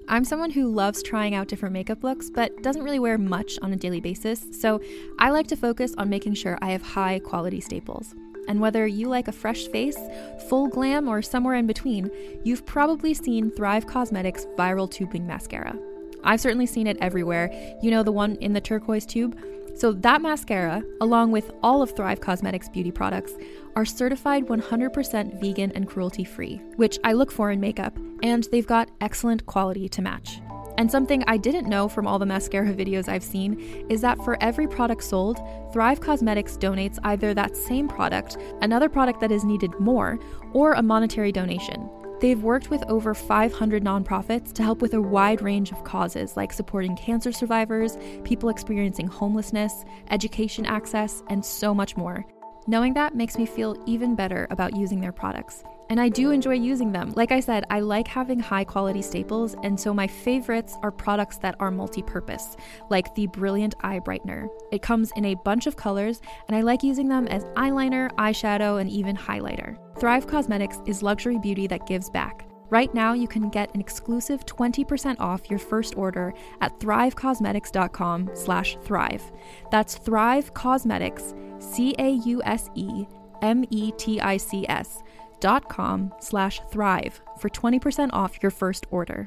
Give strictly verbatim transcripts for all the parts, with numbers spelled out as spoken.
I'm someone who loves trying out different makeup looks, but doesn't really wear much on a daily basis, so I like to focus on making sure I have high quality staples. And whether you like a fresh face, full glam, or somewhere in between, you've probably seen Thrive Causemetics Viral Tubing Mascara. I've certainly seen it everywhere. You know, the one in the turquoise tube? So that mascara, along with all of Thrive Causemetics beauty products, are certified one hundred percent vegan and cruelty-free, which I look for in makeup, and they've got excellent quality to match. And something I didn't know from all the mascara videos I've seen is that for every product sold, Thrive Causemetics donates either that same product, another product that is needed more, or a monetary donation. They've worked with over five hundred nonprofits to help with a wide range of causes like supporting cancer survivors, people experiencing homelessness, education access, and so much more. Knowing that makes me feel even better about using their products. And I do enjoy using them. Like I said, I like having high quality staples, and so my favorites are products that are multi-purpose, like the Brilliant Eye Brightener. It comes in a bunch of colors, and I like using them as eyeliner, eyeshadow, and even highlighter. Thrive Causemetics is luxury beauty that gives back. Right now, you can get an exclusive twenty percent off your first order at thrivecausemetics.com slash thrive. That's Thrive Causemetics, C A U S E M E T I C S dot com slash thrive for twenty percent off your first order.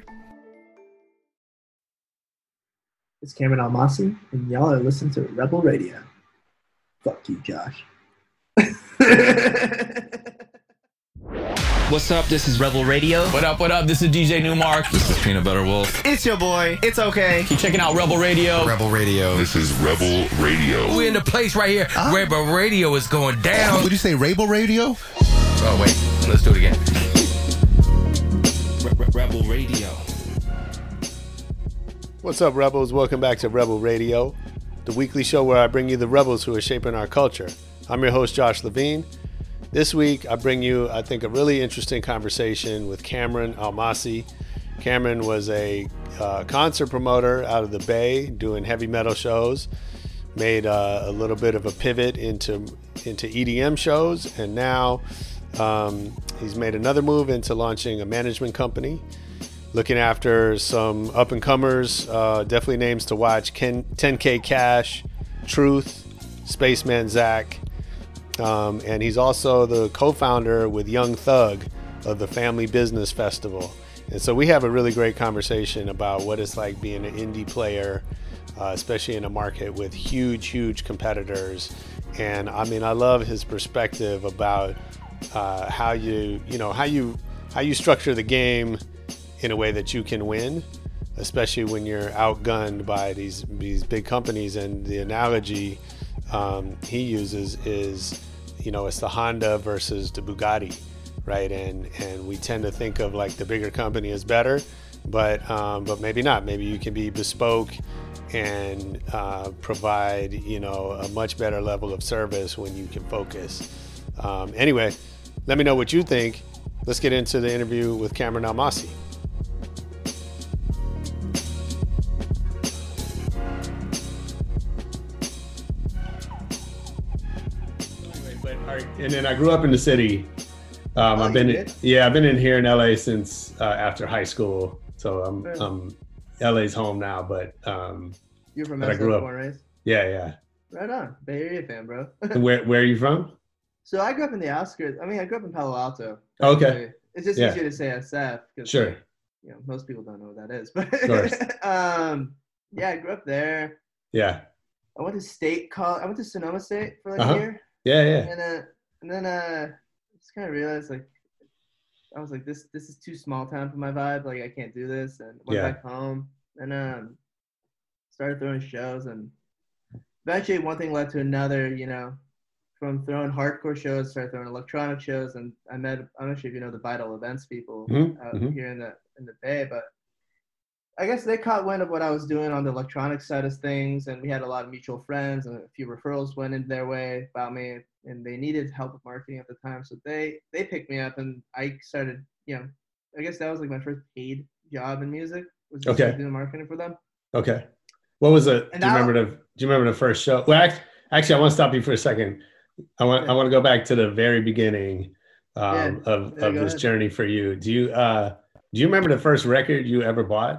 It's Cameron Almasi, and y'all are listening to Rebel Radio. Fuck you, Josh. What's up? This is Rebel Radio. What up, what up? This is D J Newmark. This is Peanut Butter Wolf. It's your boy. It's okay. Keep checking out Rebel Radio. Rebel Radio. This is Rebel Radio. We're in the place right here. Uh, Rebel Radio is going down. Did you say Rebel Radio? Oh, wait. Let's do it again. Rebel Radio. What's up, Rebels? Welcome back to Rebel Radio, the weekly show where I bring you the rebels who are shaping our culture. I'm your host, Josh Levine. This week, I bring you, I think, a really interesting conversation with Cameron Almasi. Cameron was a uh, concert promoter out of the Bay doing heavy metal shows, made uh, a little bit of a pivot into, into E D M shows, and now um, he's made another move into launching a management company, looking after some up-and-comers, uh, definitely names to watch, Ken, ten K Cash, Truth, Spaceman Zach. Um, and he's also the co-founder with Young Thug of the Family Business Festival. And so we have a really great conversation about what it's like being an indie player, uh, especially in a market with huge, huge competitors. And I mean, I love his perspective about uh, how you, you know, how you, how you structure the game in a way that you can win, especially when you're outgunned by these these big companies. And the analogy um, he uses is, you know, it's the Honda versus the Bugatti, right? And and we tend to think of like the bigger company is better, but um, but maybe not. Maybe you can be bespoke and uh, provide, you know, a much better level of service when you can focus. Um, anyway, let me know what you think. Let's get into the interview with Cameron Almasi. And then I grew up in the city. Um, oh, I've been, in, yeah, I've been in here in L A since uh, after high school. So I'm, Sure. I'm L A's home now, but um, you're from but I S L, grew up. born, right? Yeah, yeah. Right on, Bay Area fan, bro. And where, where are you from? So I grew up in the outskirts. I mean, I grew up in Palo Alto. Okay. It's just Yeah. easier to say S F because, Sure. you know, most people don't know what that is. But course. um, yeah, I grew up there. Yeah. I went to state college. I went to Sonoma State for like Uh-huh. a year. Yeah, yeah. And uh, and then uh, I just kind of realized like I was like this this is too small town for my vibe. Like I can't do this. And went Yeah. back home and um started throwing shows. And eventually one thing led to another. You know, from throwing hardcore shows, started throwing electronic shows. And I met I'm not sure if you know the Vital Events people Mhm, out mhm. here in the in the Bay, but I guess they caught wind of what I was doing on the electronic side of things, and we had a lot of mutual friends, and a few referrals went in their way about me, and they needed help with marketing at the time, so they they picked me up, and I started, you know, I guess that was like my first paid job in music, was just Okay. doing marketing for them. Okay. What was it? And Do you now- remember the, do you remember the first show? Well, act- actually, I want to stop you for a second. I want, I want to go back to the very beginning um, Yeah. of, Yeah, of go this ahead. journey for you. Do you, uh, Do you remember the first record you ever bought?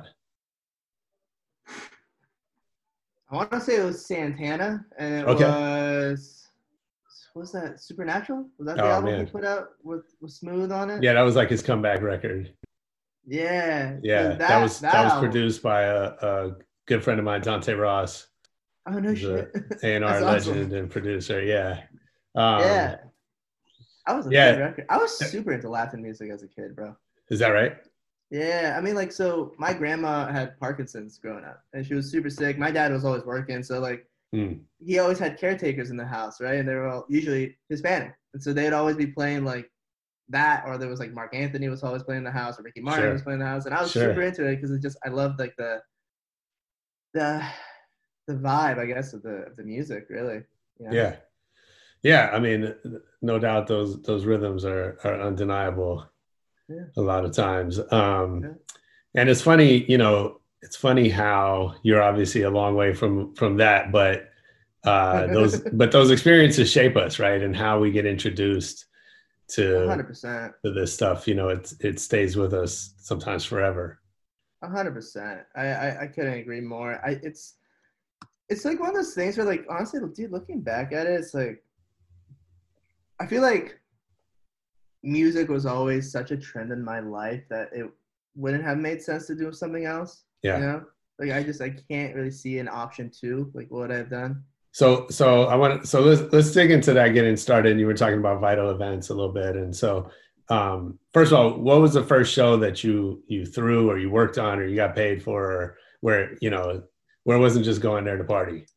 I want to say it was Santana, and it Okay. was, what was that, Supernatural? Was that the Oh, album man. he put out with, with Smooth on it? Yeah, that was like his comeback record. Yeah. Yeah, and that, was that, was album- produced by a, a good friend of mine, Dante Ross, Oh, no who's shit. a A and R That's legend awesome. and producer. Yeah. Um, Yeah. That was a yeah. good record. I was super into Latin music as a kid, bro. Is that right? Yeah, I mean, like, so my grandma had Parkinson's growing up, and she was super sick. My dad was always working, so, like, Mm. he always had caretakers in the house, right? And they were all usually Hispanic. And so they'd always be playing, like, that, or there was, like, Mark Anthony was always playing in the house, or Ricky Martin Sure. was playing in the house. And I was Sure. super into it because it just, I loved, like, the, the, the vibe, I guess, of the, of the music, really. You know? Yeah. Yeah, I mean, no doubt those those rhythms are are undeniable. Yeah. A lot of times. Um, Yeah. And it's funny, you know, it's funny how you're obviously a long way from from that, but uh, those but those experiences shape us, right? And how we get introduced to one hundred percent. to this stuff, you know, it it stays with us sometimes forever. A hundred percent. I, I I couldn't agree more. I it's it's like one of those things where, like, honestly, dude, looking back at it, it's like I feel like music was always such a trend in my life that it wouldn't have made sense to do something else. Yeah. You know, like I just I can't really see an option two, like what I've done. So, so I want so let's let's dig into that getting started. And you were talking about Vital Events a little bit, and so um, first of all, what was the first show that you you threw or you worked on or you got paid for, or where you know where it wasn't just going there to party?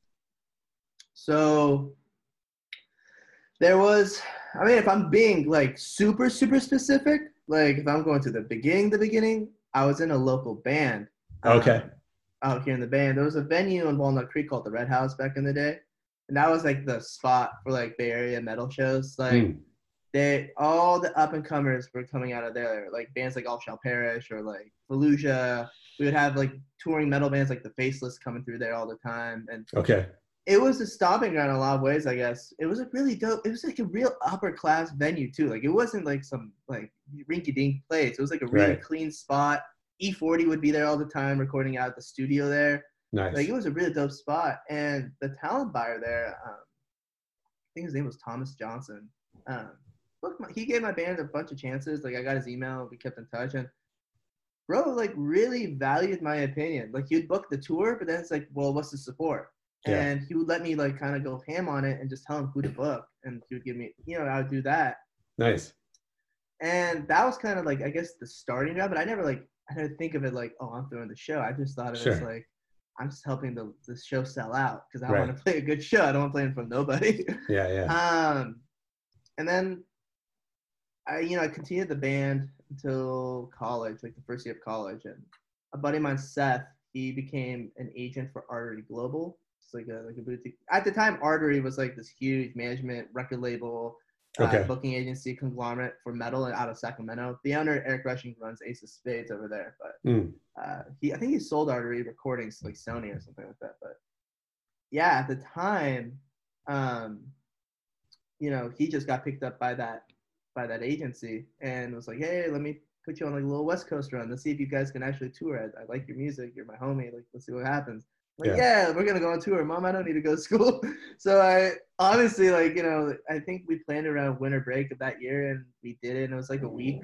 So there was, I mean, if I'm being like super super specific, like if I'm going to the beginning, the beginning, I was in a local band. Okay. Um, out here in the band, there was a venue in Walnut Creek called the Red House back in the day, and that was like the spot for like Bay Area metal shows. Like Mm. they, all the up and comers were coming out of there, like bands like All Shall Perish or like Fallujah. We would have like touring metal bands like the Faceless coming through there all the time, and Okay. it was a stomping ground in a lot of ways, I guess. It was a really dope, it was like a real upper class venue too. Like it wasn't like some like rinky dink place. It was like a really Right. clean spot. E forty would be there all the time recording out at the studio there. Nice. Like it was a really dope spot. And the talent buyer there, um, I think his name was Thomas Johnson. Um, look, my, he gave my band a bunch of chances. Like I got his email, we kept in touch, and bro, like really valued my opinion. Like he'd book the tour, but then it's like, well, what's the support? Yeah. And he would let me like kind of go ham on it and just tell him who to book, and he would give me, you know, I would do that. Nice. And that was kind of like, I guess, the starting job. But I never like, I didn't think of it like, oh, I'm throwing the show. I just thought of it as Sure. like, I'm just helping the the show sell out because I Right. want to play a good show. I don't want to play in front of nobody. Yeah. Yeah. um, and then I, you know, I continued the band until college, like the first year of college. And a buddy of mine, Seth, he became an agent for Artery Global. It's like a like a boutique. At the time, Artery was like this huge management record label, uh, Okay. booking agency conglomerate for metal out of Sacramento. The owner, Eric Rushing, runs Ace of Spades over there, but Mm. uh, he I think he sold Artery Recordings to like Sony or something like that. But yeah, at the time, um, you know, he just got picked up by that by that agency and was like, hey, let me put you on like a little West Coast run. Let's see if you guys can actually tour. I, I like your music. You're my homie. Like, let's see what happens. Like, Yeah. yeah. we're gonna go on tour. Mom, I don't need to go to school. So I honestly, like, you know, I think we planned around winter break of that year, and we did it. And it was like a week.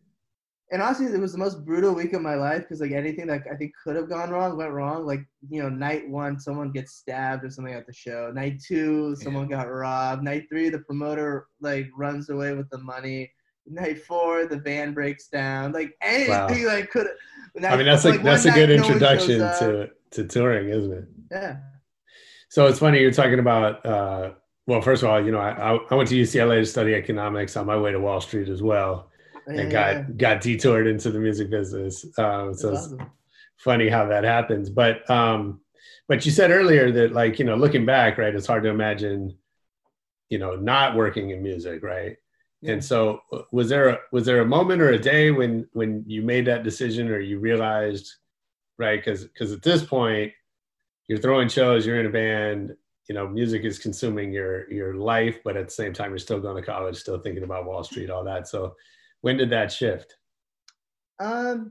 And honestly, it was the most brutal week of my life because like anything that I think could have gone wrong went wrong. Like, you know, night one, someone gets stabbed or something at the show. Night two, someone got robbed. Night three, the promoter like runs away with the money. Night four, the van breaks down. Like anything Wow. like could. I mean, that's like, one that's a night, good no one introduction shows up. to to touring, isn't it? Yeah. So it's funny you're talking about. Uh, well, first of all, you know, I I went to U C L A to study economics on my way to Wall Street as well, and Yeah. got got detoured into the music business. Um, so That's it's awesome. funny how that happens. But um, but you said earlier that, like, you know, looking back, right, it's hard to imagine, you know, not working in music, right? Yeah. And so was there a, was there a moment or a day when when you made that decision, or you realized, right? Because because at this point, you're throwing shows, you're in a band, you know, music is consuming your your life, but at the same time, you're still going to college, still thinking about Wall Street, all that. So when did that shift? Um,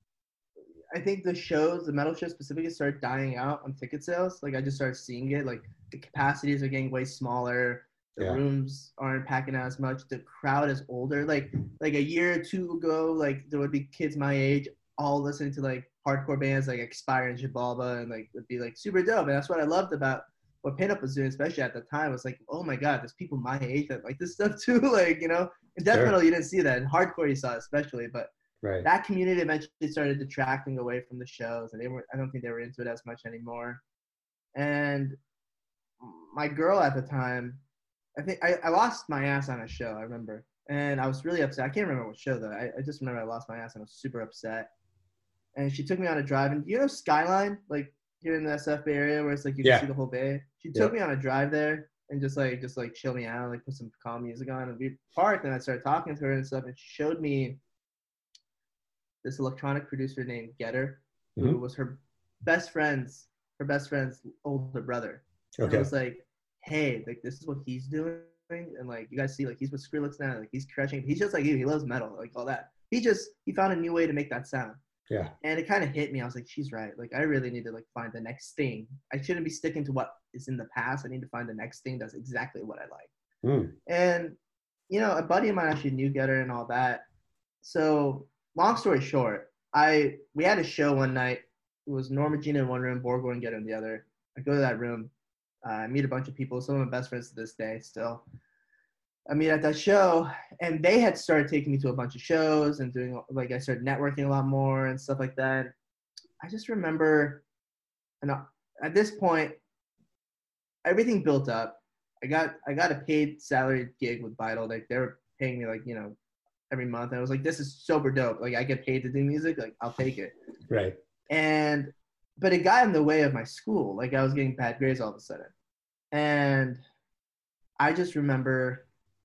I think the shows, the metal shows specifically, started dying out on ticket sales. Like I just started seeing it. Like the capacities are getting way smaller. The Yeah. rooms aren't packing out as much. The crowd is older. Like like a year or two ago, like there would be kids my age all listening to like hardcore bands like Expire and Jibalba, and like would be like super dope. And that's what I loved about what Pinup was doing, especially at the time. Was like, oh my god, there's people my age that like this stuff too. Like, you know, in death Sure. metal you didn't see that. In hardcore you saw it especially, but Right. that community eventually started detracting away from the shows, and they were I don't think they were into it as much anymore. And my girl at the time, I think I, I lost my ass on a show, I remember. And I was really upset. I can't remember what show though. I, I just remember I lost my ass and I was super upset. And she took me on a drive, and you know Skyline, like here in the S F Bay area where it's like you Yeah. can see the whole bay. She Yeah. took me on a drive there and just like just like chill me out, like put some calm music on, and we parked, and I started talking to her and stuff, and she showed me this electronic producer named Getter, who Mhm. was her best friend's her best friend's older brother. And Okay. I was like, hey, like this is what he's doing, and like you guys see, like he's with Skrillex now, like he's crushing. He's just like you. He loves metal, like all that. He just he found a new way to make that sound. Yeah. And it kind of hit me. I was like, she's right. Like I really need to like find the next thing. I shouldn't be sticking to what is in the past. I need to find the next thing that's exactly what I like. Mm. And you know, a buddy of mine actually knew Getter and all that. So long story short, I we had a show one night. It was Norma Jean in one room, Borgor and Getter in the other. I go to that room. Uh, I meet a bunch of people. Some of my best friends to this day still. I meet at that show, and they had started taking me to a bunch of shows and doing, like, I started networking a lot more and stuff like that. I just remember, and at this point, everything built up. I got I got a paid salary gig with Vital. Like they were paying me like, you know, every month. And I was like, this is super dope. Like I get paid to do music. Like I'll take it. Right. And but it got in the way of my school. Like I was getting bad grades all of a sudden. And I just remember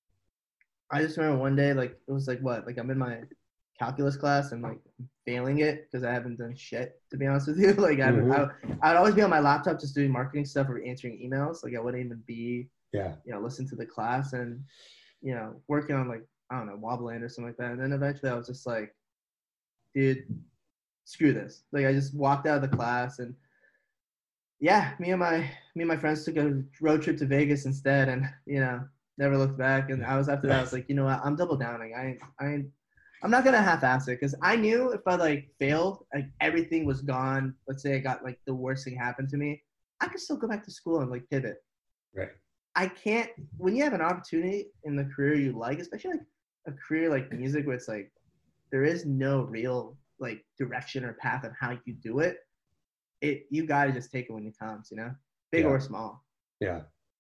I just remember one day, like it was like what? Like I'm in my calculus class and like failing it because I haven't done shit, to be honest with you. Like I, Mhm. I I'd always be on my laptop just doing marketing stuff or answering emails. Like I wouldn't even be Yeah. you know, listen to the class and, you know, working on like, I don't know, Wobbleland or something like that. And then eventually I was just like, dude, screw this. Like I just walked out of the class, and yeah, me and my me and my friends took a road trip to Vegas instead, and you know, never looked back. And I was after that, I was like, you know what, I'm double downing. I I I'm not gonna half-ass it, because I knew if I like failed, like everything was gone. Let's say I got like the worst thing happened to me, I could still go back to school and like pivot. Right. I can't, when you have an opportunity in the career you like, especially like a career like music where it's like there is no real like direction or path on how you do it, it you gotta just take it when it comes, you know, big Yeah. or small. Yeah.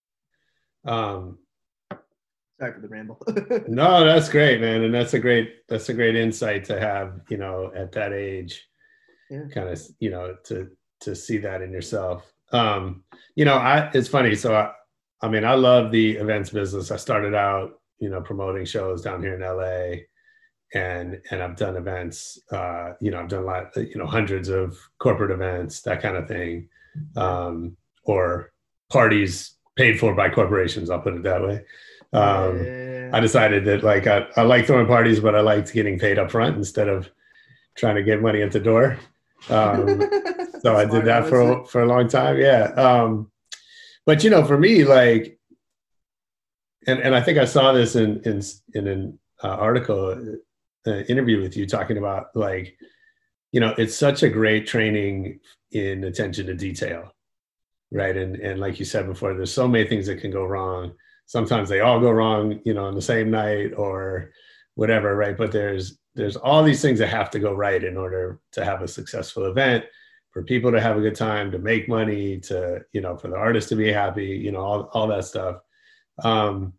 Um, Sorry for the ramble. no, that's great, man. And that's a great, that's a great insight to have, you know, at that age, Yeah. kind of, you know, to, to see that in yourself. Um, you know, I, it's funny. So I, I mean, I love the events business. I started out, you know, promoting shows down here in L A, and, and I've done events, uh, you know, I've done a lot, you know, hundreds of corporate events, that kind of thing. Um, or parties paid for by corporations, I'll put it that way. Um, yeah. I decided that like, I, I like throwing parties, but I liked getting paid up front instead of trying to get money at the door. Um, so I did that for, for a long time. Yeah. Um, but you know, for me, like, and, and I think I saw this in, in, in an uh, article, uh, interview with you talking about like, you know, it's such a great training in attention to detail. Right. And, and like you said before, there's so many things that can go wrong. Sometimes they all go wrong, you know, on the same night or whatever. Right. But there's, there's all these things that have to go right in order to have a successful event, for people to have a good time, to make money, to, you know, for the artist to be happy, you know, all, all that stuff. Um,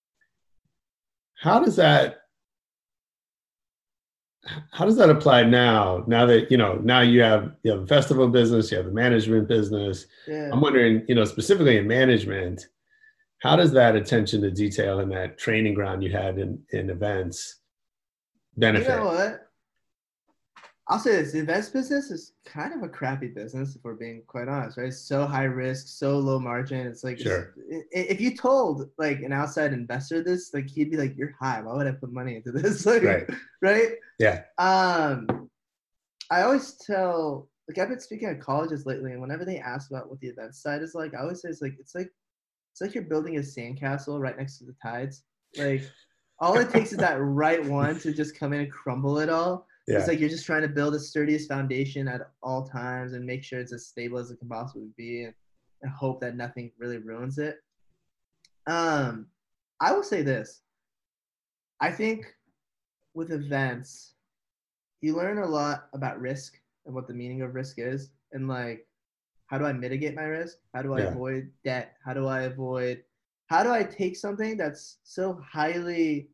how does that, how does that apply now, now that, you know, now you have, you have the festival business, you have the management business. Yeah. I'm wondering, you know, specifically in management, how does that attention to detail and that training ground you had in, in events benefit? You know what? I'll say this: the events business is kind of a crappy business, if we're being quite honest, right? It's so high risk, so low margin. It's like, Sure. it's, if you told like an outside investor this, like he'd be like, "You're high. Why would I put money into this?" Like, Right. Right. Yeah. Um, I always tell, like, I've been speaking at colleges lately, and whenever they ask about what the event side is like, I always say it's like it's like it's like you're building a sandcastle right next to the tides. Like, all it takes is that right one to just come in and crumble it all. Yeah. It's like you're just trying to build the sturdiest foundation at all times and make sure it's as stable as it can possibly be, and, and hope that nothing really ruins it. Um, I will say this. I think with events, you learn a lot about risk and what the meaning of risk is, and like, how do I mitigate my risk? How do I Yeah. avoid debt? How do I avoid, how do I take something that's so highly,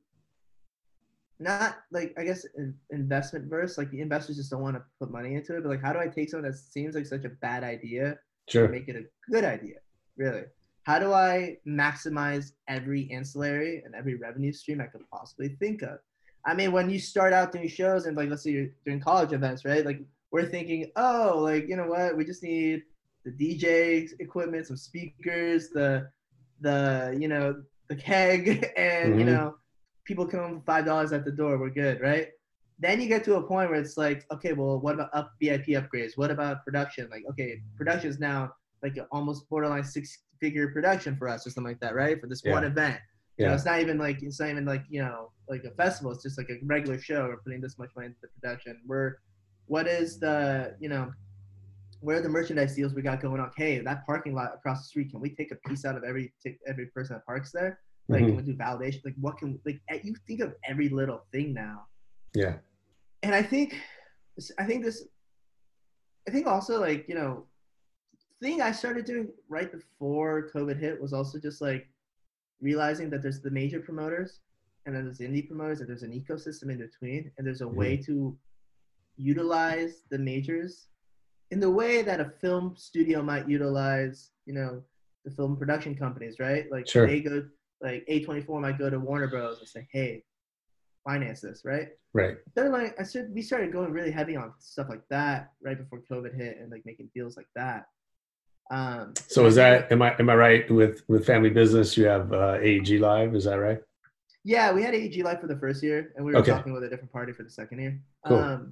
not like, I guess, in, investment verse, like the investors just don't want to put money into it, but like, how do I take something that seems like such a bad idea Sure. and make it a good idea, really? How do I maximize every ancillary and every revenue stream I could possibly think of? I mean, when you start out doing shows and like, let's say you're doing college events, right? Like, we're thinking, oh, like, you know what? We just need the D J equipment, some speakers, the, the, you know, the keg, and, Mhm. you know, people come in for five dollars at the door. We're good, right? Then you get to a point where it's like, okay, well, what about up V I P upgrades? What about production? Like, okay, production is now like an almost borderline six-figure production for us or something like that, right? For this Yeah. one event. You know, Yeah. it's not even like it's not even like, you know, like a festival. It's just like a regular show. We're putting this much money into the production. We're, what is the, you know, where are the merchandise deals we got going on? Hey, that parking lot across the street, can we take a piece out of every every person that parks there? Like, Mhm. can we do validation? Like, what can, like, you think of every little thing now. Yeah. And I think, I think this, I think also, like, you know, thing I started doing right before COVID hit was also just like realizing that there's the major promoters and then there's indie promoters, and there's an ecosystem in between, and there's a way to utilize the majors in the way that a film studio might utilize, you know, the film production companies, right? Like, Sure. they go, like A twenty-four might go to Warner Bros. And say, hey, finance this, right? Right. They're like, I started, we started going really heavy on stuff like that right before COVID hit, and like making deals like that. Um, So is that, am I am I right with with Family Business? You have uh, A E G Live, is that right? Yeah, we had A E G Live for the first year, and we were Okay. talking with a different party for the second year. Cool. Um,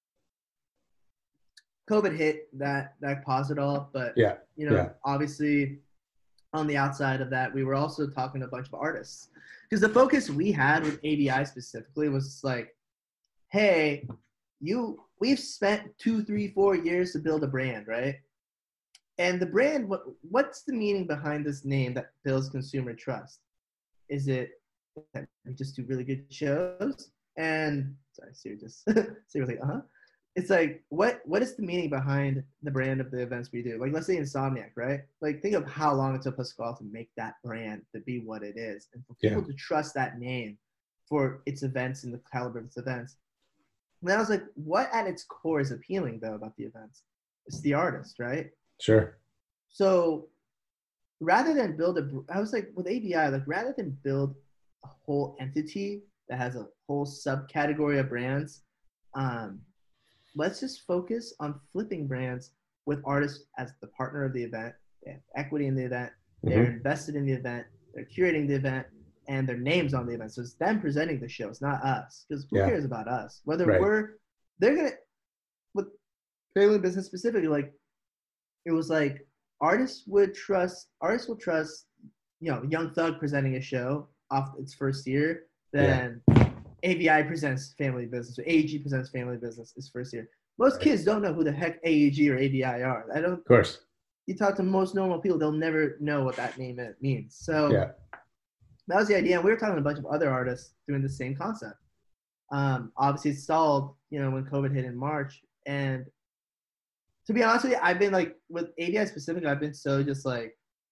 COVID hit, that that paused it all, but Yeah. you know, Yeah. obviously, on the outside of that, we were also talking to a bunch of artists, because the focus we had with A B I specifically was like, hey, you, we've spent two, three, four years to build a brand, right? And the brand, what what's the meaning behind this name that builds consumer trust? Is it that we just do really good shows? And sorry, Siri just Siri was like, uh-huh. It's like, what what is the meaning behind the brand of the events we do? Like, let's say Insomniac, right? Like, think of how long it took Pascal to make that brand to be what it is, and for people Yeah. to trust that name for its events and the caliber of its events. And I was like, what at its core is appealing though about the events? It's the artist, right? Sure. So rather than build a, I was like, with A B I, like, rather than build a whole entity that has a whole subcategory of brands, um, let's just focus on flipping brands with artists as the partner of the event. They have equity in the event. They're Mhm. invested in the event. They're curating the event, and their names on the event. So it's them presenting the show. It's not us, because who Yeah. cares about us? Whether Right. we're, they're gonna, with Family Business specifically, like, it was like, artists would trust, artists will trust, you know, Young Thug presenting a show off its first year, then A B I presents Family Business, or A E G presents Family Business its first year. Most Right. kids don't know who the heck A E G or A B I are. I don't. Of course. You talk to most normal people, they'll never know what that name is, means. So Yeah. that was the idea. And we were talking to a bunch of other artists doing the same concept. Um, obviously, it stalled, you know, when COVID hit in March. And to be honest with you, I've been like, with A B I specifically, I've been so just like,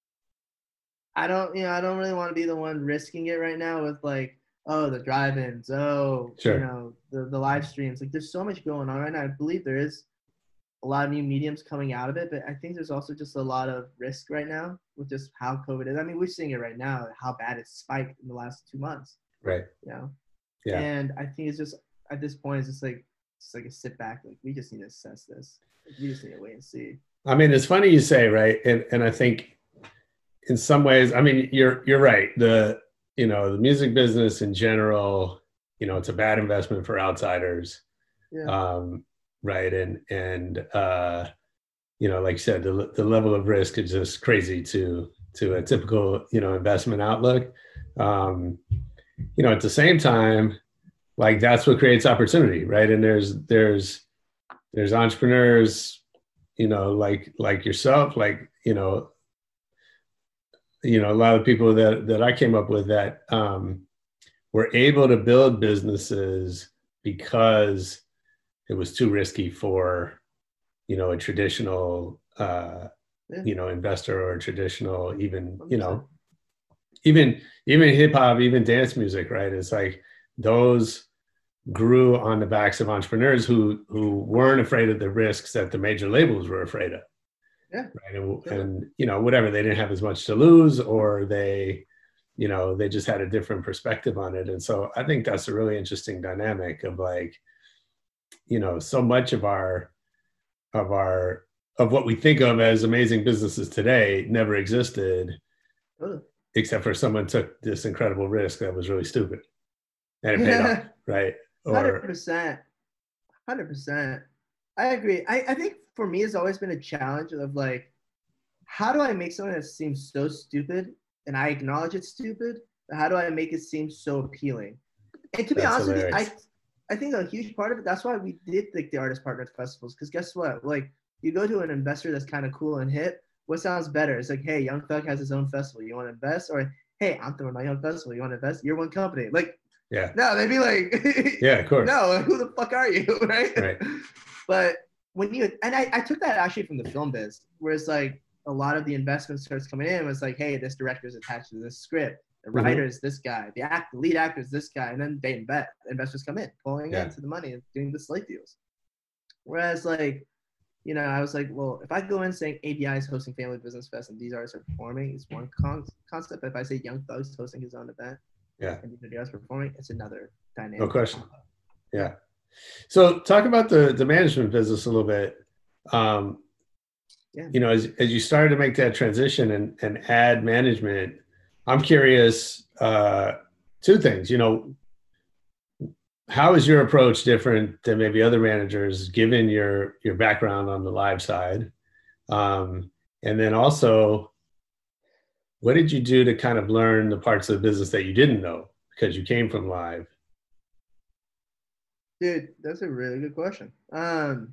I don't, you know, I don't really want to be the one risking it right now with like, oh, the drive-ins, oh, Sure. you know, the, the live streams. Like, there's so much going on right now. I believe there is a lot of new mediums coming out of it, but I think there's also just a lot of risk right now with just how COVID is. I mean, we're seeing it right now, how bad it's spiked in the last two months, Right. you know? Yeah. And I think it's just, at this point, it's just like, it's like a sit back. Like we just need to assess this. Like, we just need to wait and see. I mean, it's funny you say, right? And and I think in some ways, I mean, you're you're right. The you know the music business in general, you know, it's a bad investment for outsiders, Yeah. um, right? And and uh, you know, like you said, the the level of risk is just crazy to to a typical you know investment outlook. Um, you know, at the same time, like that's what creates opportunity, right? And there's there's there's entrepreneurs, you know, like like yourself, like you know. you know, a lot of people that, that I came up with that um, were able to build businesses because it was too risky for, you know, a traditional, uh, Yeah. you know, investor or a traditional, even, you know, even, even hip hop, even dance music, right? It's like those grew on the backs of entrepreneurs who, who weren't afraid of the risks that the major labels were afraid of. Yeah. Right. And, Yeah. and, you know, whatever, they didn't have as much to lose, or they, you know, they just had a different perspective on it. And so I think that's a really interesting dynamic of like, you know, so much of our, of our, of what we think of as amazing businesses today never existed, Oh. except for someone took this incredible risk that was really stupid and it paid off. Right. Hundred Or, percent. Hundred percent. I agree. I, I think for me, it's always been a challenge of like, how do I make something that seems so stupid, and I acknowledge it's stupid, but how do I make it seem so appealing? And to be That's honest with you, hilarious. I I think a huge part of it, that's why we did like the artist partner festivals, because guess what? Like you go to an investor that's kind of cool and hip, what sounds better? It's like, hey, Young Thug has his own festival. You want to invest? Or hey, I'm throwing my own festival. You want to invest? You're one company. Like, yeah. no, they'd be like, Yeah, of course. no, who the fuck are you? Right. Right. But when you, and I, I took that actually from the film biz, where it's like a lot of the investment starts coming in, was like, hey, this director is attached to this script. The Mhm. writer is this guy. The act, the lead actor is this guy. And then they invest, investors come in, pulling Yeah. into the money and doing the slate deals. Whereas like, you know, I was like, well, if I go in saying A B I is hosting Family Business Fest and these artists are performing, it's one con- concept. If I say Young Thug's hosting his own event, Yeah. and these artists performing, it's another dynamic. No question. Yeah. So talk about the, the management business a little bit. Um, Yeah. You know, as, as you started to make that transition and, and add management, I'm curious, uh, two things, you know, how is your approach different than maybe other managers, given your, your background on the live side? Um, and then also, what did you do to kind of learn the parts of the business that you didn't know because you came from live? Dude, that's a really good question. Um,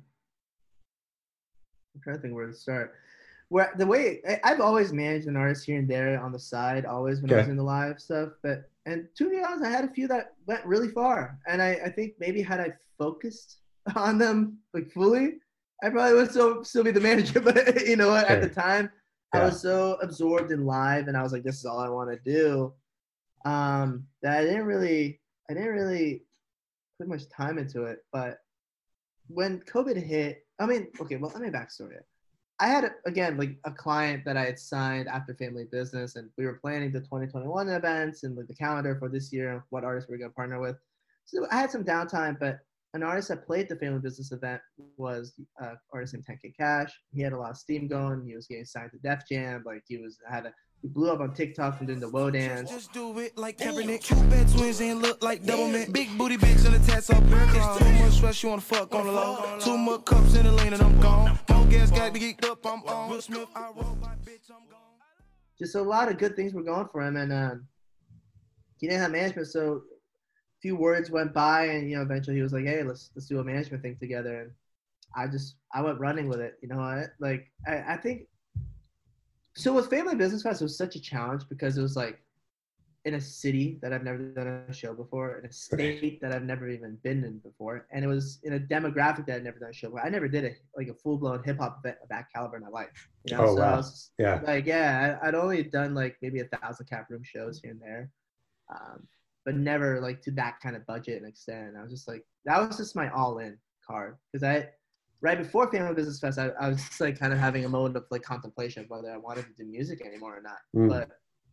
I'm trying to think where to start. Where the way I, I've always managed an artist here and there on the side, always when I was Okay. in the live stuff. But and to be honest, I had a few that went really far, and I, I think maybe had I focused on them like fully, I probably would still still be the manager. But you know what? At the Sure. time, I Yeah. was so absorbed in live, and I was like, this is all I want to do. Um, that I didn't really, I didn't really put much time into it. But when COVID hit, I mean, okay, well, let me backstory it. I had, again, like a client that I had signed after Family Business, and we were planning the twenty twenty-one events and like the calendar for this year, what artists we are going to partner with. So I had some downtime, but an artist that played the Family Business event was uh, artist named ten K Cash. He had a lot of steam going. He was getting signed to Def Jam. Like he was had a he blew up on TikTok from doing the Woe dance. Just do it like Kaepernick. Two bad twins and look like double mint. Big booty bitch and the tats up bare claws. Too much stress, you wanna fuck on the low. Too much cups in the lane and I'm gone. More gas got me geeked up, I'm on. Will Smith, I roll my bitch, I'm gone. Just a lot of good things were going for him, and um, he didn't have management. So a few words went by, and you know, eventually he was like, "Hey, let's let's do a management thing together." And I just I went running with it. You know what? Like I, I think. So with Family Business Fest, it was such a challenge because it was like in a city that I've never done a show before, in a state that I've never even been in before, and it was in a demographic that I'd never done a show before. I never did a like a full blown hip hop event of that caliber in my life. You know, Oh, so wow. I was Yeah. like, yeah, I, I'd only done like maybe a thousand cap room shows here and there, um, but never like to that kind of budget and extent. And I was just like, that was just my all in card because I. Right before Family Business Fest, I, I was just like kind of having a moment of like contemplation of whether I wanted to do music anymore or not. Mm. But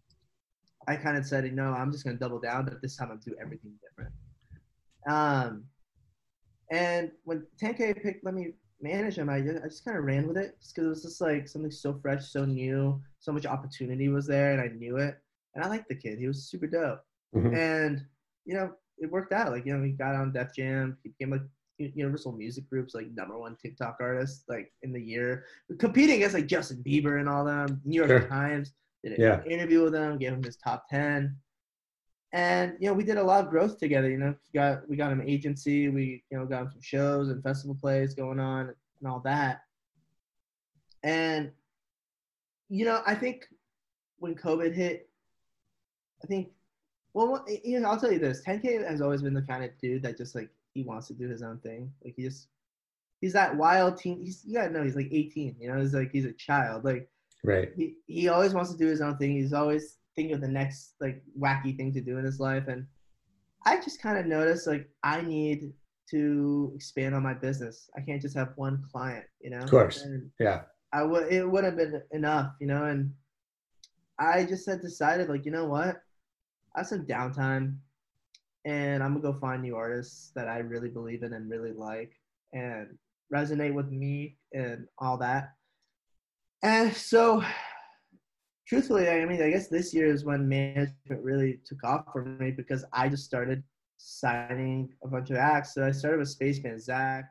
I kind of said, you know, I'm just gonna double down, but this time I'm do everything different. Um, And when ten K picked, let me manage him, I just, I just kind of ran with it just because it was just like something so fresh, so new, so much opportunity was there, and I knew it. And I liked the kid. He was super dope. Mm-hmm. And, you know, it worked out. Like, you know, he got on Def Jam. He became like Universal Music Group's like number one TikTok artist like in the year, competing against like Justin Bieber and all them. New York sure. Times did an yeah. interview with him, gave him his top ten. And, you know, we did a lot of growth together, you know, we got, we got him an agency, we, you know, got him some shows and festival plays going on and all that. And, you know, I think when COVID hit, I think, well, you know, I'll tell you this, ten K has always been the kind of dude that just like, he wants to do his own thing. Like he just, he's that wild teen, he's, you gotta know, he's like eighteen, you know, he's like, he's a child. Like, right. He, he always wants to do his own thing. He's always think of the next like wacky thing to do in his life. And I just kind of noticed like I need to expand on my business. I can't just have one client, you know. Of course. And yeah. I would it would have been enough, you know, and I just had decided like, you know what? I have some downtime and I'm gonna go find new artists that I really believe in and really like and resonate with me and all that. And so truthfully, I mean, I guess this year is when management really took off for me because I just started signing a bunch of acts. So I started with Spaceman Zach.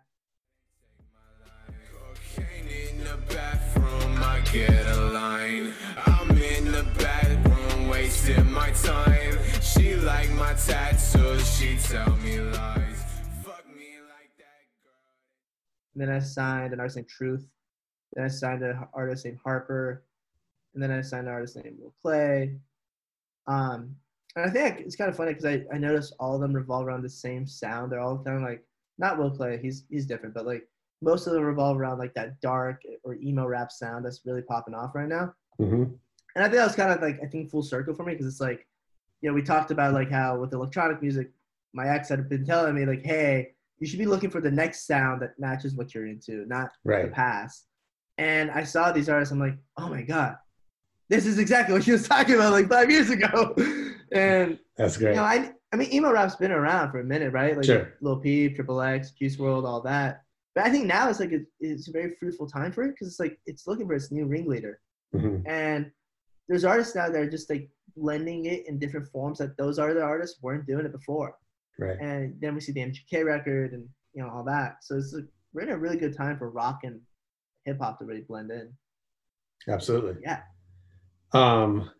In the bathroom, I get a line. I'm in the bathroom, wasting my time. She like my tattoos, she tell me lies. Fuck me like that girl. And then I signed an artist named Truth. Then I signed an artist named Harper. And then I signed an artist named Will Clay. Um, and I think it's kind of funny because I, I noticed all of them revolve around the same sound. They're all kind of like, not Will Clay, he's he's different, but like most of them revolve around like that dark or emo rap sound that's really popping off right now. Mm-hmm. And I think that was kind of like, I think full circle for me because it's like, you know, we talked about like how with electronic music, my ex had been telling me like, hey, you should be looking for the next sound that matches what you're into, not right. the past. And I saw these artists, I'm like, oh my God. This is exactly what she was talking about like five years ago. And that's great. You know, I I mean, emo rap's been around for a minute, right? Like sure. Lil Peep, Triple X, Juice world, all that. But I think now it's like a, it's a very fruitful time for it because it's like it's looking for its new ringleader. Mm-hmm. And there's artists now that are just like blending it in different forms that those other artists weren't doing it before. Right. And then we see the M G K record and you know all that. So it's like, we're in a really good time for rock and hip hop to really blend in. Absolutely. Yeah. Um,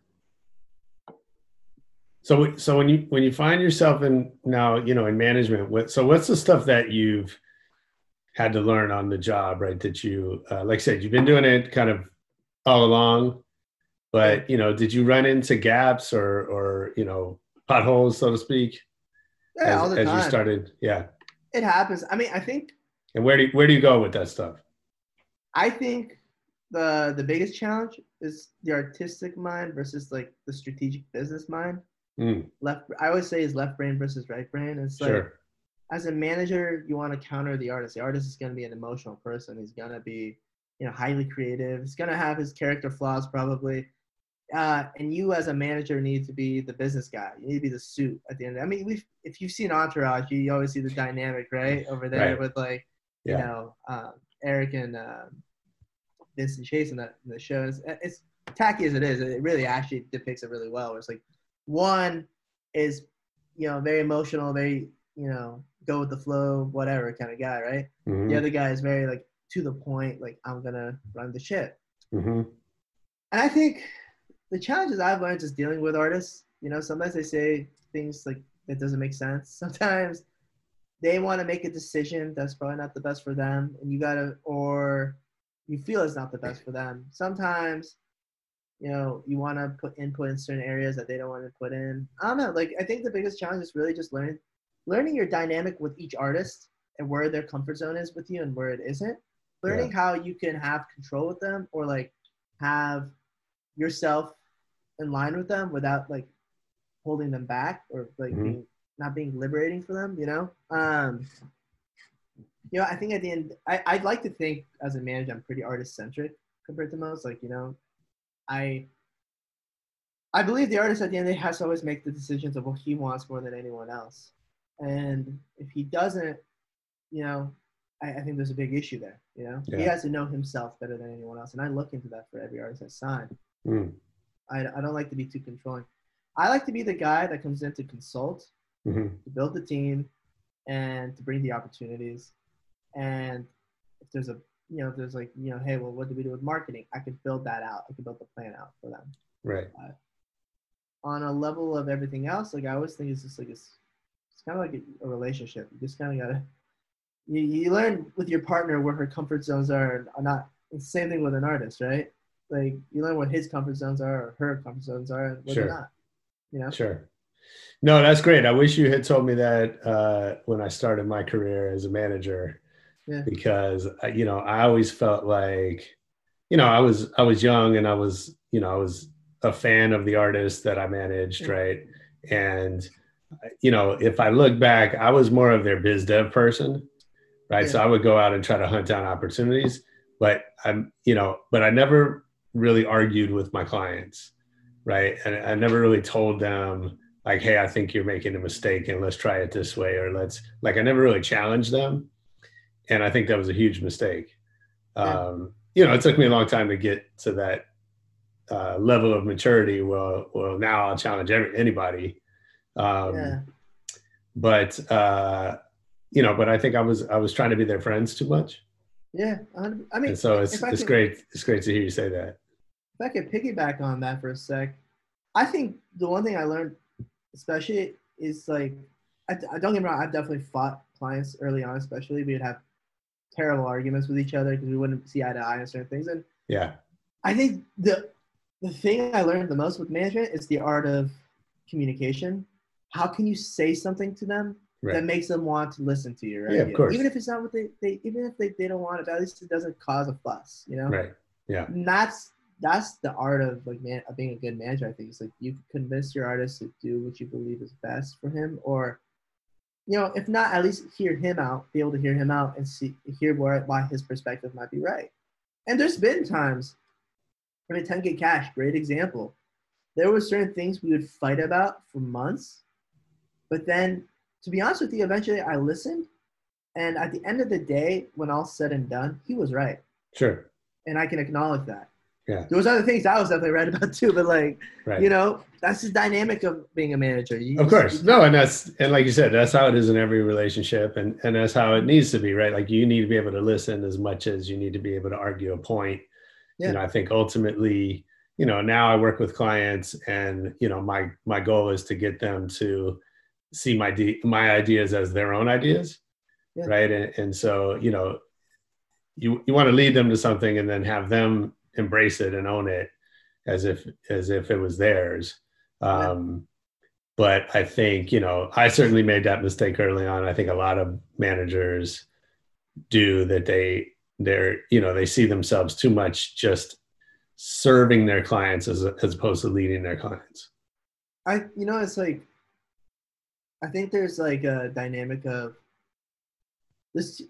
so, so when you, when you find yourself in now, you know, in management, what, so what's the stuff that you've had to learn on the job, right? That you, uh, like I said, you've been doing it kind of all along, but, you know, did you run into gaps or, or, you know, potholes, so to speak? Yeah, as, all the as time. you started. Yeah. It happens. I mean, I think. And where do you, where do you go with that stuff? I think the the biggest challenge is the artistic mind versus like the strategic business mind. Mm. Left, I always say is left brain versus right brain. It's sure. like as a manager, you want to counter the artist. The artist is going to be an emotional person. He's going to be, you know, highly creative. He's going to have his character flaws probably. Uh, and you as a manager need to be the business guy. You need to be the suit at the end. I mean, we've, if you've seen Entourage, you, you always see the dynamic, right? Over there right. with like, yeah. you know, um, Eric and um, Vincent Chase in the, in the show. It's, it's tacky as it is. It really actually depicts it really well. It's like one is, you know, very emotional, very, you know, go with the flow, whatever kind of guy, right? Mm-hmm. The other guy is very like to the point, like I'm going to run the shit. Mm-hmm. And I think the challenges I've learned is dealing with artists. You know, sometimes they say things like that doesn't make sense. Sometimes they want to make a decision that's probably not the best for them, and you gotta, or you feel it's not the best for them. Sometimes, you know, you want to put input in certain areas that they don't want to put in. I don't know. Like, I think the biggest challenge is really just learning, learning your dynamic with each artist and where their comfort zone is with you and where it isn't. Learning yeah. how you can have control with them or like have yourself in line with them without like holding them back or like mm-hmm. being, not being liberating for them, you know? Um, you know, I think at the end, I, I'd like to think as a manager, I'm pretty artist centric compared to most. Like, you know, I, I believe the artist at the end of the day has to always make the decisions of what he wants more than anyone else. And if he doesn't you know, I, I think there's a big issue there. You know, Yeah. he has to know himself better than anyone else, and I look into that for every artist I sign. Mm. I, I don't like to be too controlling. I like to be the guy that comes in to consult, Mm-hmm. to build the team, and to bring the opportunities. And if there's a, you know, if there's like, you know, hey, well, what do we do with marketing? I could build that out. I could build the plan out for them. Right. Uh, on a level of everything else, like I always think it's just like it's, it's kind of like a, a relationship. You just kind of gotta, you, you learn with your partner where her comfort zones are or not. It's the same thing with an artist, right? Like you learn what his comfort zones are or her comfort zones are and what Sure. they're not. You know? Sure. No, that's great. I wish you had told me that uh, when I started my career as a manager, Yeah. because uh, you know, I always felt like, you know, I was I was young and I was, you know, I was a fan of the artists that I managed, Yeah. right? And you know, if I look back, I was more of their biz dev person, right? Yeah. So I would go out and try to hunt down opportunities, but I'm, you know, but I never really argued with my clients, right? And I never really told them like, hey, I think you're making a mistake and let's try it this way, or let's, like, I never really challenged them. And I think that was a huge mistake. Yeah. Um, you know, it took me a long time to get to that uh, level of maturity. Well, well, now I'll challenge every, anybody. Um, Yeah. But, uh, you know, but I think I was, I was trying to be their friends too much. Yeah. I mean, And so it's, if I it's could- great. It's great to hear you say that. If I could piggyback on that for a sec, I think the one thing I learned, especially, is like, I, I don't get me wrong, I've definitely fought clients early on, especially. We would have terrible arguments with each other because we wouldn't see eye to eye on certain things. And Yeah. I think the the thing I learned the most with management is the art of communication. How can you say something to them Right. that makes them want to listen to you, right? Yeah, of course. Even if it's not what they, they even if they, they don't want it, at least it doesn't cause a fuss, you know? Right. Yeah. And that's that's the art of like man of being a good manager. I think it's like you can convince your artist to do what you believe is best for him, or you know, if not, at least hear him out, be able to hear him out and see hear where why his perspective might be right. And there's been times, I mean, ten K Cash, great example. There were certain things we would fight about for months, but then, to be honest with you, eventually I listened, and at the end of the day, when all's said and done, he was right, Sure. and I can acknowledge that. Yeah. There was other things I was definitely right about too, but like, Right. you know, that's the dynamic of being a manager. You Of just- course. you- No, and that's, and like you said, that's how it is in every relationship, and, and that's how it needs to be, right? Like you need to be able to listen as much as you need to be able to argue a point. Yeah. You know, I think ultimately, you know, now I work with clients and, you know, my, my goal is to get them to see my, de- my ideas as their own ideas. Yeah. Right. And, and so, you know, you, you want to lead them to something and then have them embrace it and own it as if, as if it was theirs. Um, But I think, you know, I certainly made that mistake early on. I think a lot of managers do that. They, they're, you know, they see themselves too much just serving their clients as, as opposed to leading their clients. I, you know, it's like, I think there's like a dynamic of this.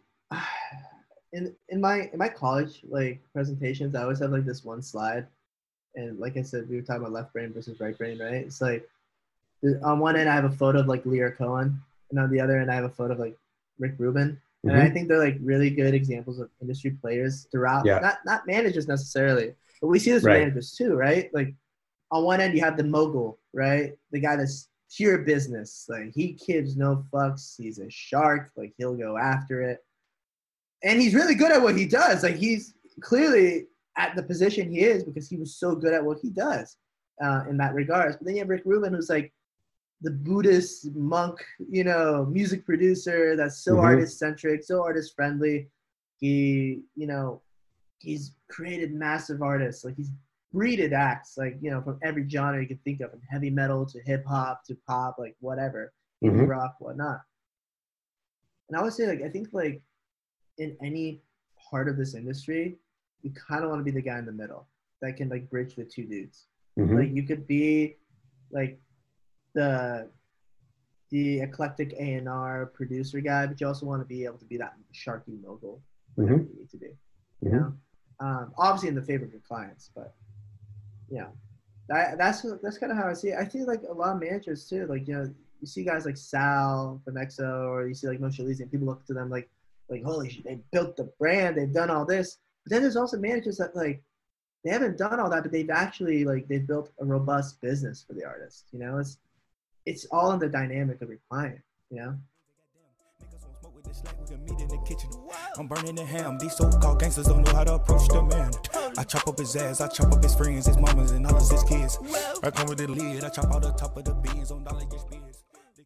In in my in my college like presentations, I always have like this one slide, and like I said, we were talking about left brain versus right brain, right? It's like on one end I have a photo of like Lear Cohen, and on the other end I have a photo of like Rick Rubin, and Mhm. I think they're like really good examples of industry players throughout. Yeah. Not not managers necessarily, but we see this Right. with managers too, right? Like on one end you have the mogul, right? The guy that's pure business, like he gives no fucks. He's a shark, like he'll go after it. And he's really good at what he does. Like he's clearly at the position he is because he was so good at what he does uh, in that regards. But then you have Rick Rubin, who's like the Buddhist monk, you know, music producer that's so Mhm. artist centric, so artist friendly. He, you know, he's created massive artists. Like he's breeded acts, like, you know, from every genre you can think of, from heavy metal to hip hop to pop, like whatever, indie Mhm. rock, whatnot. And I would say, like, I think like in any part of this industry, you kind of want to be the guy in the middle that can like bridge the two dudes. Mhm. Like you could be like the the eclectic A and R producer guy, but you also want to be able to be that sharky mogul whenever Mhm. you need to be. You Mhm. know, um, obviously in the favor of your clients, but you know, that, that's that's kind of how I see it. I think like a lot of managers too, like, you know, you see guys like Sal from X O, or you see like Moshe Leezy, and people look to them like, like, holy shit, they built the brand, they've done all this. But then there's also managers that like, they haven't done all that, but they've actually like, they've built a robust business for the artist. You know, it's, it's all in the dynamic of your client, you know? I'm burning the ham. These so-called gangsters don't know how to approach the man. I chop up his ass, I chop up his friends, his mamas, and all of his kids. I come with the lid, I chop out the top of the beans on dollar gets beers.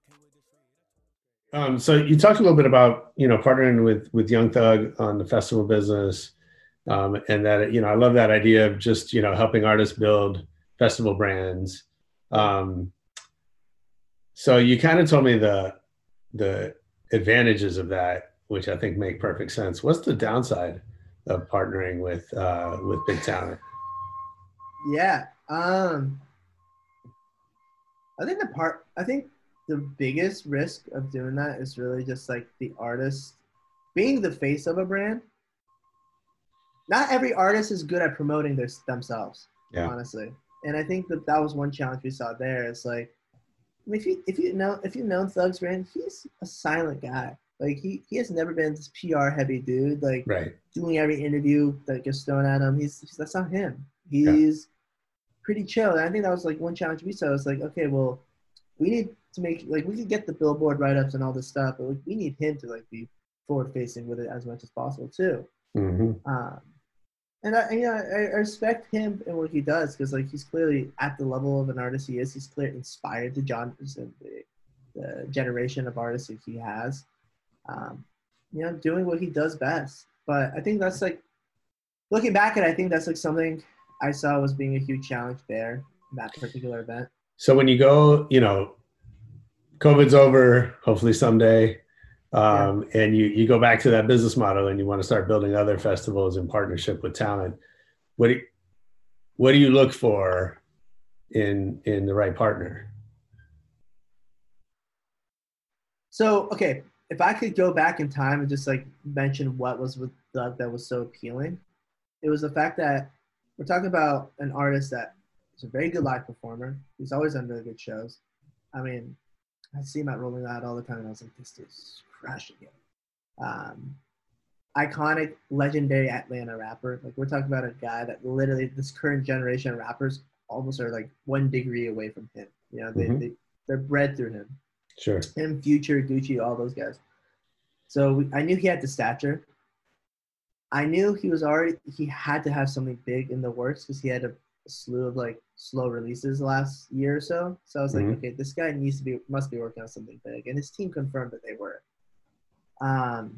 Um, so you talked a little bit about, you know, partnering with with Young Thug on the festival business, um, and that, you know, I love that idea of just, you know, helping artists build festival brands. Um, so you kind of told me the the advantages of that, which I think make perfect sense. What's the downside of partnering with uh, with big talent? Yeah, um, I think the part, I think the biggest risk of doing that is really just like the artist being the face of a brand. Not every artist is good at promoting their, themselves, yeah. honestly. And I think that that was one challenge we saw there. It's like, I mean, if you if you know if you've known Thug's brand, he's a silent guy. Like he, he has never been this P R heavy dude. Like right. doing every interview that gets thrown at him. He's, he's that's not him. He's yeah. pretty chill. And I think that was like one challenge we saw. It's like, okay, well, we need to make like we can get the billboard write-ups and all this stuff, but like, we need him to like be forward facing with it as much as possible too. Mm-hmm. Um, and I, you know, I, I respect him and what he does because like he's clearly at the level of an artist he is. He's clearly inspired the genres and the, the generation of artists that he has. Um, you know, doing what he does best. But I think that's like, looking back at it, I think that's like something I saw was being a huge challenge there in that particular event. So when you go, you know, COVID's over, hopefully someday, um, yeah. and you, you go back to that business model and you want to start building other festivals in partnership with talent, what do you, what do you look for in, in the right partner? So, okay. If I could go back in time and just like mention what was with Thug that was so appealing, it was the fact that we're talking about an artist that is a very good live performer. He's always done really good shows. I mean, I see him at Rolling Loud all the time, and I was like, this dude's crushing it. Um, iconic, legendary Atlanta rapper. Like we're talking about a guy that literally this current generation of rappers almost are like one degree away from him. You know, they, mm-hmm. they they're bred through him. Sure. Him, Future, Gucci, all those guys. So we, I knew he had the stature. I knew he was already, he had to have something big in the works because he had a, a slew of like slow releases the last year or so. So I was mm-hmm. like, okay, this guy needs to be, must be working on something big. And his team confirmed that they were. Um,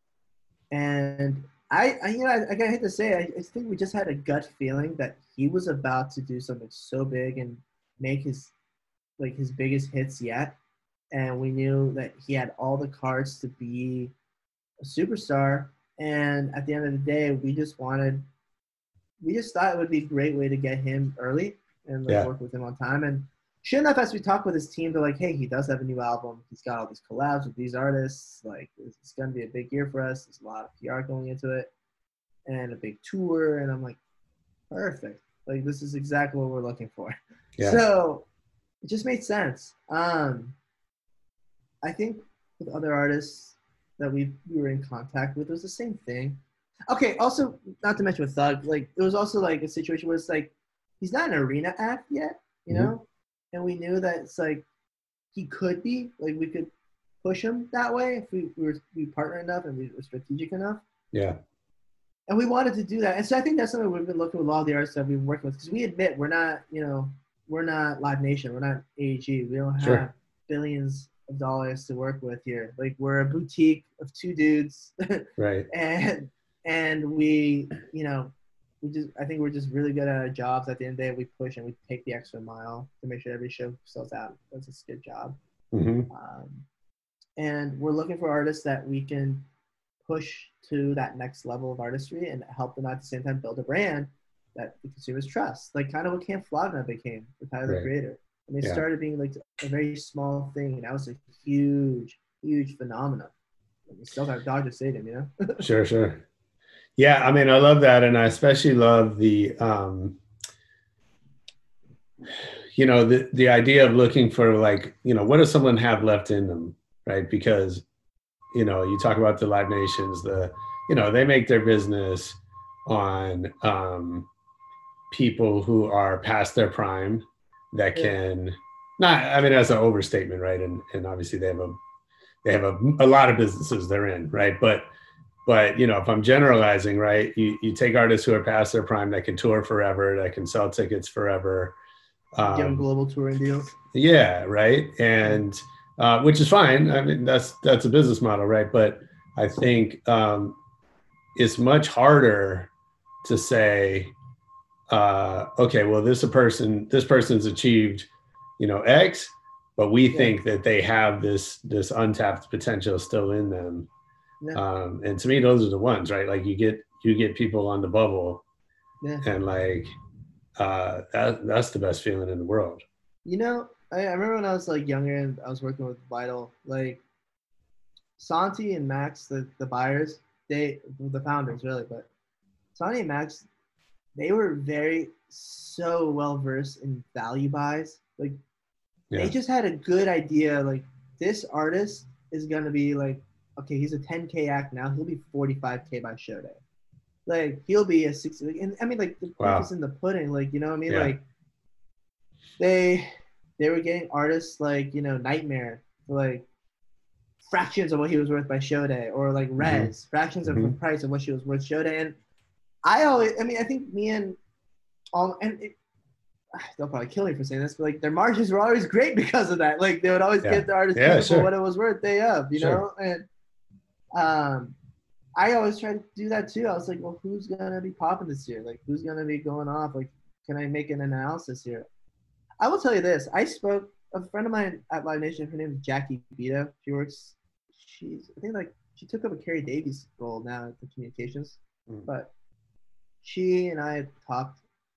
and I, I you know, I, I hate to say, I, I think we just had a gut feeling that he was about to do something so big and make his, like his biggest hits yet. And we knew that he had all the cards to be a superstar. And at the end of the day, we just wanted, we just thought it would be a great way to get him early and like, yeah. work with him on time. And sure enough, as we talked with his team, they're like, hey, he does have a new album. He's got all these collabs with these artists. Like, it's going to be a big year for us. There's a lot of P R going into it and a big tour. And I'm like, perfect. Like, this is exactly what we're looking for. Yeah. So it just made sense. Um, I think with other artists that we we were in contact with, it was the same thing. Okay, also, not to mention with Thug, like, it was also, like, a situation where it's, like, he's not an arena act yet, you know? Mm-hmm. And we knew that it's, like, he could be. Like, we could push him that way if we, we were we partner enough and we were strategic enough. Yeah. And we wanted to do that. And so I think that's something we've been looking with a lot of the artists that we've been working with. Because we admit we're not, you know, we're not Live Nation. We're not A E G. We don't have sure. billions of dollars to work with here. Like we're a boutique of two dudes. Right. And and we, you know, we just I think we're just really good at our jobs. At the end of the day, we push and we take the extra mile to make sure every show sells out. That's a good job. Mm-hmm. Um, and we're looking for artists that we can push to that next level of artistry and help them at the same time build a brand that the consumers trust. Like kind of what Camp Flogna became with Tyler, right. the Creator. And they yeah. started being like a very small thing, and that was a huge, huge phenomenon. And we still have Dodger Stadium, you know? Sure, sure. Yeah, I mean, I love that, and I especially love the, um, you know, the the idea of looking for like, you know, what does someone have left in them, right? Because you know, you talk about the Live Nations, the, you know, they make their business on um, people who are past their prime that can, yeah. not, I mean, that's an overstatement, right? And and obviously they have a, they have a, a lot of businesses they're in, right? But, but, you know, if I'm generalizing, right, you, you take artists who are past their prime that can tour forever, that can sell tickets forever. Um, Give them global touring deals. Yeah, right. And, uh, which is fine. I mean, that's, that's a business model, right? But I think um, it's much harder to say, uh, okay, well, this a person, this person's achieved, you know, X, but we yeah. think that they have this, this untapped potential still in them. Yeah. Um, and to me, those are the ones, right? Like you get, you get people on the bubble yeah. and like, uh, that, that's the best feeling in the world. You know, I, I remember when I was like younger and I was working with Vital, like Santi and Max, the, the buyers, they, the founders really, but Santi and Max, they were very, so well-versed in value buys. Like yeah. they just had a good idea. Like this artist is going to be like, okay, he's a ten K act now. He'll be forty-five K by show day. Like he'll be a sixty. Like, and I mean, like the proof wow. is in the pudding. Like you know what I mean? Yeah. Like they they were getting artists like you know Nightmare for like fractions of what he was worth by show day, or like Rez mm-hmm. fractions of mm-hmm. the price of what she was worth show day. And I always, I mean, I think me and all and it, they'll probably kill me for saying this, but like their margins were always great because of that. Like they would always yeah. get the artist yeah, sure. for what it was worth day of, you sure. know, and. Um, I always try to do that too. I was like, well, who's gonna be popping this year? Like, who's gonna be going off? Like, can I make an analysis here? I will tell you this. I spoke a friend of mine at Live Nation. Her name is Jackie Bito. She works. She's I think like she took up a Carrie Davies role now at the communications. Mm. But she and I talked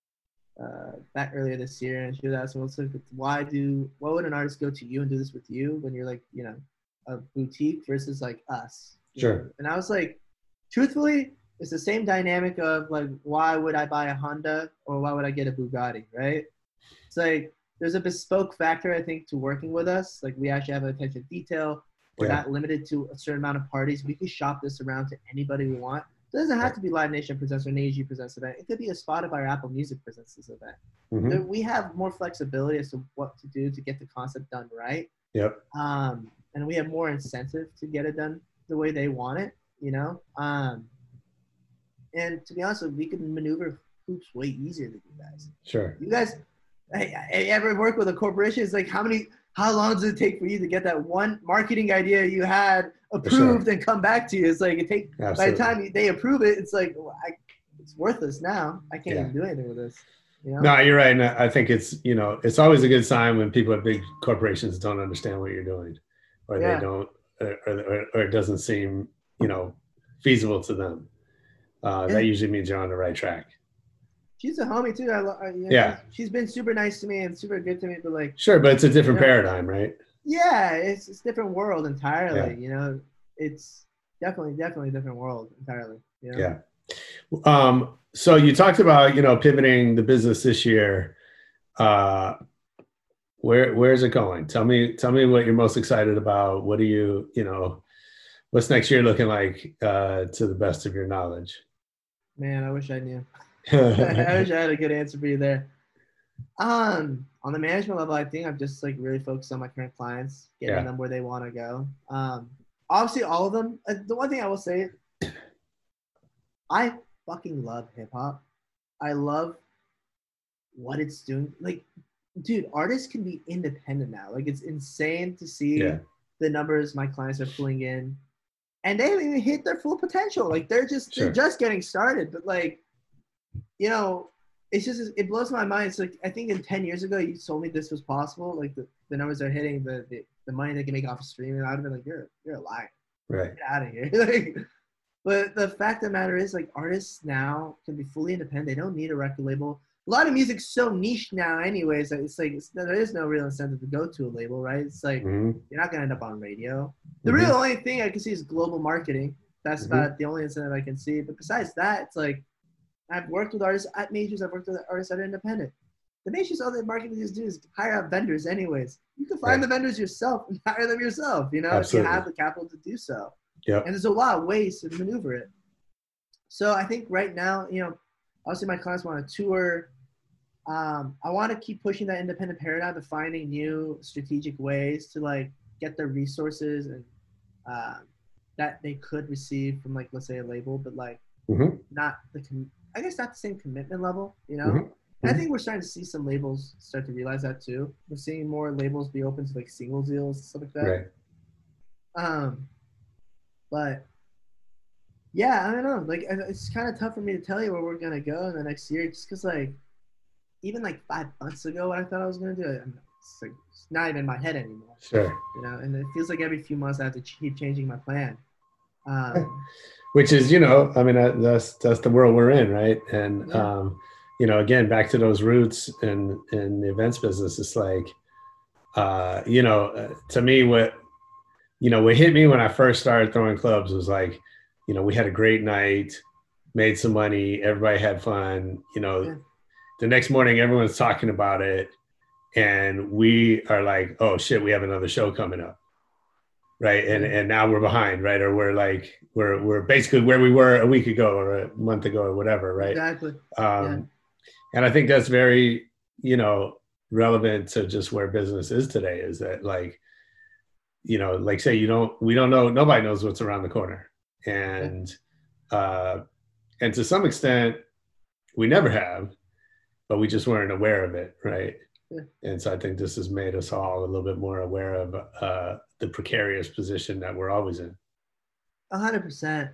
uh, back earlier this year, and she was asking, well, so why do why would an artist go to you and do this with you when you're like you know a boutique versus like us? Sure. Know? And I was like, truthfully, it's the same dynamic of like, why would I buy a Honda or why would I get a Bugatti, right? It's like, there's a bespoke factor, I think, to working with us. Like, we actually have attention to detail. We're yeah. not limited to a certain amount of parties. We can shop this around to anybody we want. It doesn't have to be Live Nation presents or N A G presents event. It could be a Spotify or Apple Music presents this event. Mm-hmm. We have more flexibility as to what to do to get the concept done right. Yep. Um, and we have more incentive to get it done the way they want it, you know? Um, and to be honest, we can maneuver hoops way easier than you guys. Sure. You guys, I, I ever work with a corporation? It's like, how many, how long does it take for you to get that one marketing idea you had approved sure. and come back to you? It's like, it take Absolutely. By the time they approve it, it's like, well, I, it's worthless now. I can't yeah. even do anything with this. You know? No, you're right. And I think it's, you know, it's always a good sign when people at big corporations don't understand what you're doing, or yeah. they don't, Or, or, or it doesn't seem, you know, feasible to them. Uh, that usually means you're on the right track. She's a homie too. I, I, you know, yeah. She's, she's been super nice to me and super good to me, but like. Sure, but it's a different you know, paradigm, right? Yeah, it's, it's a different world entirely. Yeah. You know, it's definitely, definitely a different world entirely. You know? Yeah. Um, so you talked about, you know, pivoting the business this year. Uh, Where where is it going? Tell me tell me what you're most excited about. What do you you know? What's next year looking like uh, to the best of your knowledge? Man, I wish I knew. I wish I had a good answer for you there. Um, on the management level, I think I'm just like really focused on my current clients, getting yeah. them where they want to go. Um, obviously, all of them. Uh, the one thing I will say, I fucking love hip hop. I love what it's doing. Like. Dude, artists can be independent now. Like, it's insane to see yeah. the numbers my clients are pulling in, and they haven't even hit their full potential. Like, they're just sure. they're just getting started. But like, you know, it's just it blows my mind. It's like I think in ten years ago, you told me this was possible. Like the, the numbers are hitting, the, the the money they can make off of streaming. I'd have been like, you're you're a liar. Right. Get out of here. Like, but the fact of the matter is, like, artists now can be fully independent. They don't need a record label. A lot of music's so niche now anyways. It's like it's, there is no real incentive to go to a label, right? It's like mm-hmm. you're not going to end up on radio. The mm-hmm. real only thing I can see is global marketing. That's mm-hmm. about the only incentive I can see. But besides that, it's like I've worked with artists at majors. I've worked with artists that are independent. The majors, all the marketing just do is hire out vendors anyways. You can find right. the vendors yourself and hire them yourself, you know, Absolutely. if you have the capital to do so. Yep. And there's a lot of ways to maneuver it. So I think right now, you know, obviously my clients want to tour. Um, I want to keep pushing that independent paradigm of finding new strategic ways to like get the resources and uh, that they could receive from like, let's say a label, but like mm-hmm. not the, com- I guess not the same commitment level, you know? Mm-hmm. And I think we're starting to see some labels start to realize that too. We're seeing more labels be open to like single deals and stuff like that. Right. Um, but yeah, I don't know. Like, it's kind of tough for me to tell you where we're gonna go in the next year, just because like, even like five months ago, what I thought I was gonna do, it's, like, it's not even in my head anymore. Sure. You know, and it feels like every few months I have to keep changing my plan. Um, Which is, you know, I mean, that's that's the world we're in, right? And yeah. um, you know, again, back to those roots in in the events business, it's like, uh, you know, to me, what you know, what hit me when I first started throwing clubs was like, you know, we had a great night, made some money, everybody had fun. You know, yeah. The next morning, everyone's talking about it, and we are like, oh shit, we have another show coming up. Right. And and now we're behind, right? Or we're like, we're we're basically where we were a week ago or a month ago or whatever, right? Exactly. Um, yeah. And I think that's very, you know, relevant to just where business is today, is that like, you know, like say you don't, we don't know, nobody knows what's around the corner. And yeah. uh, and to some extent, we never have, but we just weren't aware of it, right? Yeah. And so I think this has made us all a little bit more aware of uh, the precarious position that we're always in. A hundred percent.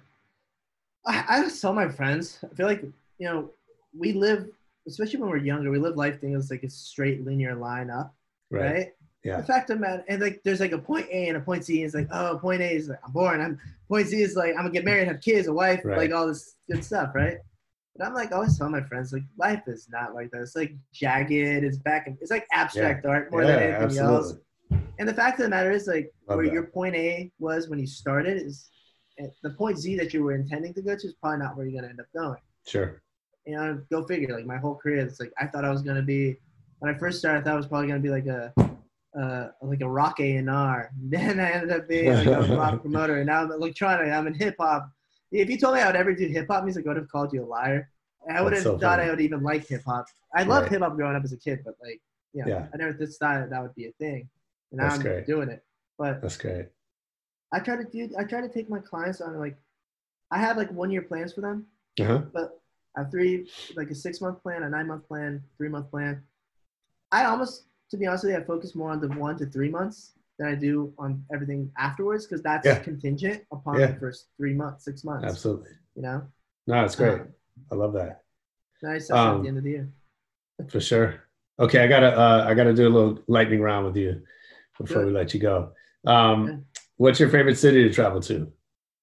I, I just tell my friends, I feel like, you know, we live, especially when we're younger, we live life thinking it's like a straight linear line up, right? right? Yeah. The fact of the matter, and like there's like a point A and a point C. It's like, oh, point A is like I'm born. I'm point C is like I'm gonna get married, have kids, a wife, right. like all this good stuff, right? But I'm like, I always tell my friends, like, life is not like that. It's like jagged. It's back and it's like abstract yeah. art more yeah, than anything absolutely. else. And the fact of the matter is, like, Love where that. your point A was when you started is the point Z that you were intending to go to is probably not where you're gonna end up going. Sure. You know, go figure. Like my whole career, it's like I thought I was gonna be when I first started. I thought I was probably gonna be like a uh, like a rock A and R. Then I ended up being like a rock promoter, and now I'm electronic. I'm in hip hop. If you told me I would ever do hip hop music, I would have called you a liar. I would have so thought funny. I would even like hip hop. I loved right. hip hop growing up as a kid, but like, you know, yeah, I never just thought that would be a thing. And now That's I'm great. doing it. But That's great. I try to do. I try to take my clients on like, I have like one year plans for them, uh-huh. but I have three, like a six month plan, a nine month plan, three month plan. I almost, to be honest with you, I focus more on the one to three months than I do on everything afterwards because that's yeah. contingent upon yeah. the first three months, six months. Absolutely. You know. No, it's great. Um, I love that. Nice um, at the end of the year. For sure. Okay, I gotta uh, I gotta do a little lightning round with you before Good. we let you go. Um, yeah. What's your favorite city to travel to?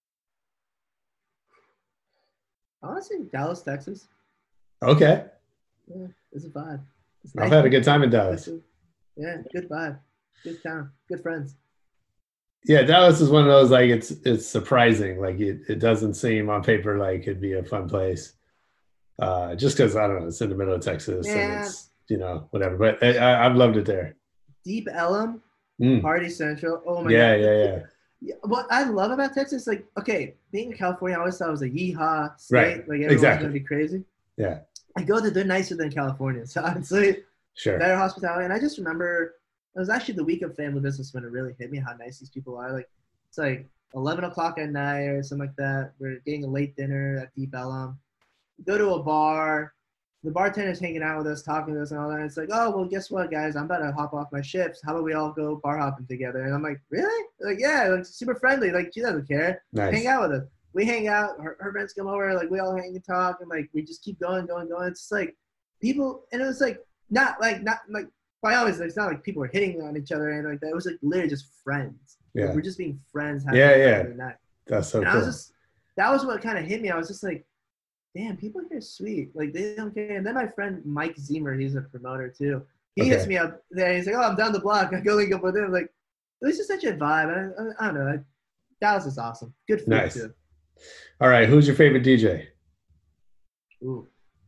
Honestly, Dallas, Texas. Okay. Yeah, it's a vibe. It's I've nice. had a good time in Dallas. Yeah, good vibe. Good town. Good friends. Yeah, Dallas is one of those, like, it's it's surprising. Like, it, it doesn't seem on paper like it'd be a fun place. Uh, just because, I don't know, it's in the middle of Texas yeah. and it's, you know, whatever. But I, I've loved it there. Deep Ellum, mm. Party Central. Oh, my yeah, God. Yeah, yeah, yeah. What I love about Texas, like, okay, being in California, I always thought it was a yeehaw state. Right. Like, everyone's exactly. going to be crazy. Yeah. I go to, they're nicer than California. So I'd say sure. better hospitality. And I just remember, it was actually the week of Family Business when it really hit me how nice these people are. Like, it's like eleven o'clock at night or something like that. We're getting a late dinner at Deep Ellum. Go to a bar. The bartender's hanging out with us, talking to us and all that. And it's like, oh, well, guess what, guys? I'm about to hop off my ships. How about we all go bar hopping together? And I'm like, really? Like, yeah, like super friendly. Like, she doesn't care. Nice. Hang out with us. We hang out. Her, her friends come over. Like, we all hang and talk. And, like, we just keep going, going, going. It's just like people – and it was, like, not like – not like by all means, it's not like people were hitting on each other or anything like that. It was, like, literally just friends. Yeah. Like, we're just being friends. Having yeah, yeah. Night. That's so and cool. I was just – that was what kind of hit me. I was just like, damn, people here are sweet. Like, they don't care. And then my friend Mike Zemer, he's a promoter too. He okay. hits me up there. He's like, oh, I'm down the block. I go link up with him. Like, it was just such a vibe. I, I, I don't know. Dallas is awesome. Good food nice. too. All right. Who's your favorite D J? Ooh.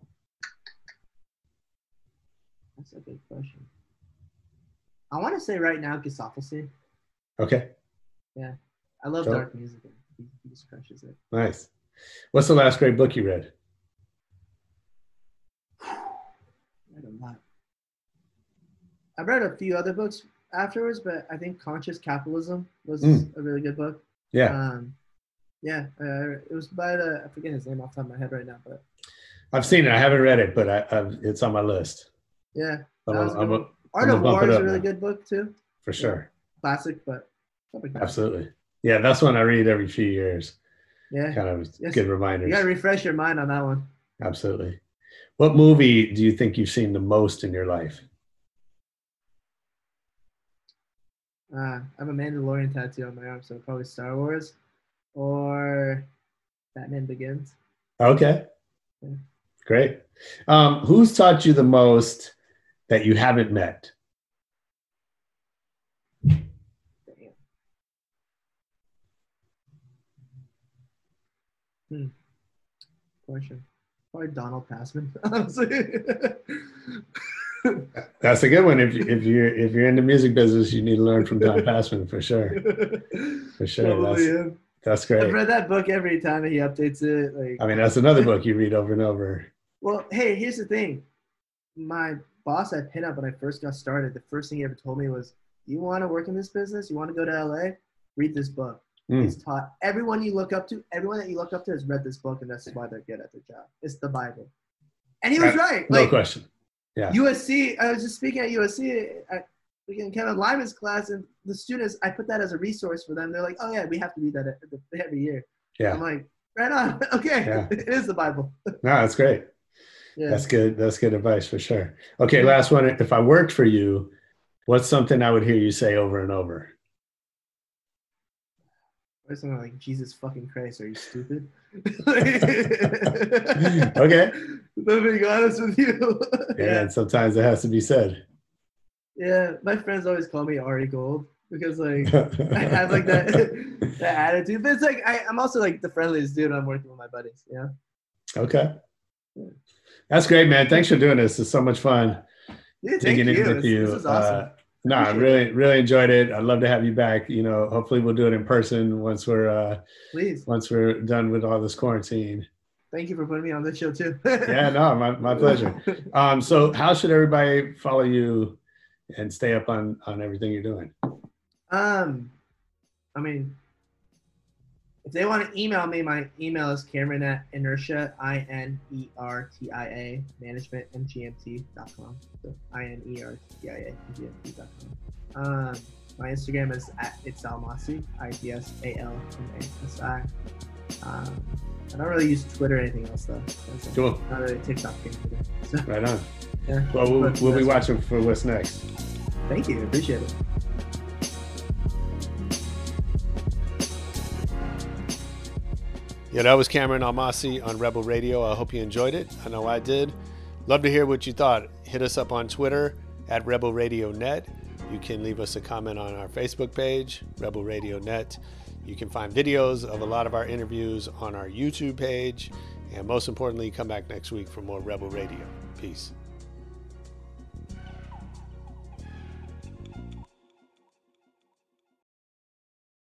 That's a good question. I want to say right now, Gisophacy. Okay. Yeah. I love so, dark music. he, he just crushes it. Nice. What's the last great book you read? I read a lot. I've read a few other books afterwards, but I think Conscious Capitalism was mm. a really good book. Yeah. Um, yeah. Uh, it was by the, I forget his name off the top of my head right now, but. I've seen it. I haven't read it, but I, I've, it's on my list. Yeah. I'm a, I'm a, Art I'm of War is a really now. good book too. For sure. Yeah. Classic, but. Absolutely. Yeah, that's one I read every few years. Yeah. Kind of yes. good reminders. You got to refresh your mind on that one. Absolutely. What movie do you think you've seen the most in your life? Uh, I have a Mandalorian tattoo on my arm, so probably Star Wars or Batman Begins. Okay. Yeah. Great. Um, who's taught you the most that you haven't met? Damn. Hmm. Question. Probably Donald Passman, honestly. That's a good one. If you, if you're if you're in the music business, you need to learn from Don Passman for sure. For sure. That's, yeah. that's great. I've read that book every time he updates it. Like, I mean, that's another book you read over and over. Well, hey, here's the thing. My boss at Pinup, when I first got started, the first thing he ever told me was, "You want to work in this business? You want to go to L A? Read this book." Mm. He's taught everyone you look up to, everyone that you look up to has read this book, and that's why they're good at their job. It's the Bible. And he was that, right. No like, question. Yeah. U S C, I was just speaking at U S C at in Kevin Lyman's class, and the students, I put that as a resource for them. They're like, "Oh yeah, we have to read that every year." Yeah. I'm like, right on. Okay. Yeah. It is the Bible. No, that's great. Yeah. That's good. That's good advice for sure. Okay, last one. If I worked for you, what's something I would hear you say over and over? Or something like, "Jesus fucking Christ, are you stupid?" Okay. Let me be honest with you. Yeah, yeah, and sometimes it has to be said. Yeah, my friends always call me Ari Gold because like I have like that that attitude. But it's like I, I'm also like the friendliest dude when I'm working with my buddies. Yeah. Okay. That's great, man. Thanks for doing this. It's so much fun yeah, digging in with you. This is awesome. Uh, no, I really, really enjoyed it. I'd love to have you back. You know, hopefully we'll do it in person once we're uh, please once we're done with all this quarantine. Thank you for putting me on this show too. Yeah, no, my, my pleasure. Um, so how should everybody follow you and stay up on, on everything you're doing? Um, I mean, if they want to email me, my email is Cameron at Inertia, I N E R T I A, management, M G M T dot com. So I N E R T I A, M G M T dot com. Um, my Instagram is at It's Almasi, I D S A L M A S I. Um, I don't really use Twitter or anything else though. So cool. Not really TikTok thing today. So, right on. Yeah. Well, we'll, we'll be watching for what's next. Thank you. Appreciate it. Yeah, that was Cameron Almasi on Rebel Radio. I hope you enjoyed it. I know I did. Love to hear what you thought. Hit us up on Twitter at Rebel Radio Net. You can leave us a comment on our Facebook page, Rebel Radio Net. You can find videos of a lot of our interviews on our YouTube page. And most importantly, come back next week for more Rebel Radio. Peace.